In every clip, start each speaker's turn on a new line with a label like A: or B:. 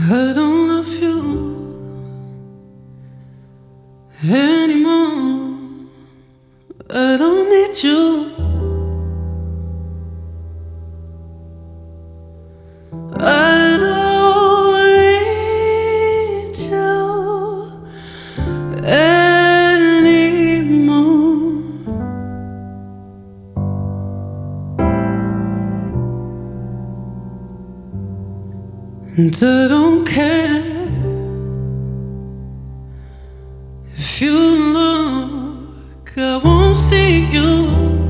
A: I don't love you anymore. I don't need you. I don't need you anymore. And I don't care if you look, I won't see you.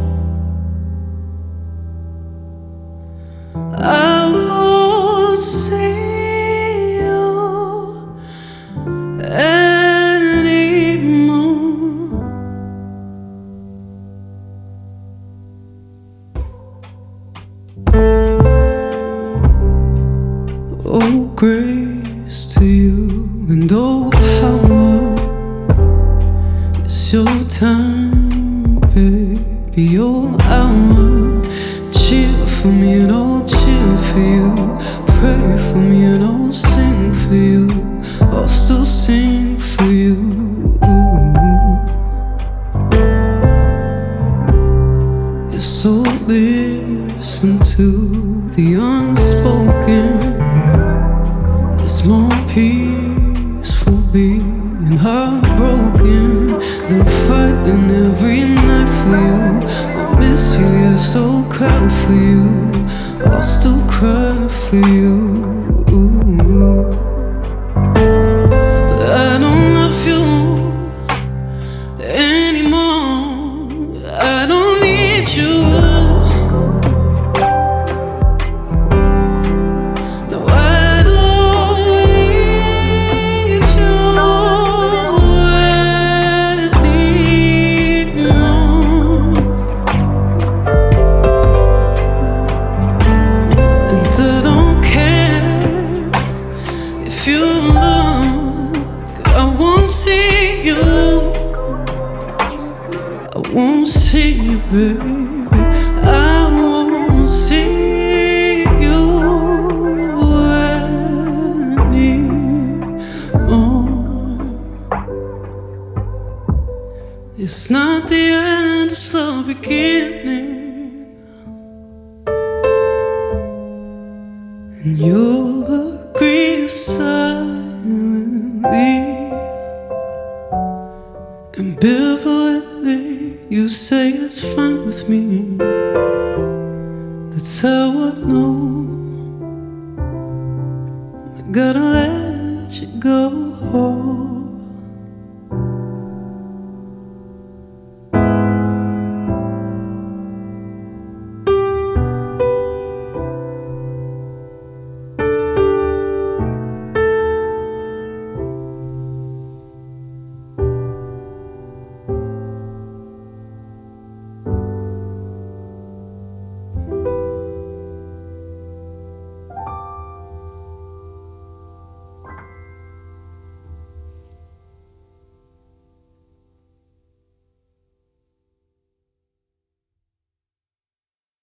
A: I won't see you anymore. Oh, grace to you and oh, power. It's your time, baby, your hour. Cheer for me and I'll cheer for you. Pray for me and I'll sing for you. I'll still sing for you. Yeah, so listen to the unspoken. It's more peaceful being heartbroken than fighting every night for you. I'll miss you, yes, I'll cry for you. I'll still cry for you. But I don't love you anymore. I don't need you. If you look, I won't see you. I won't see you, baby. I won't see you anymore. It's not the end, it's the beginning. And you'll agree silently, ambivalently. You say it's fine with me. That's how I know I gotta let you go.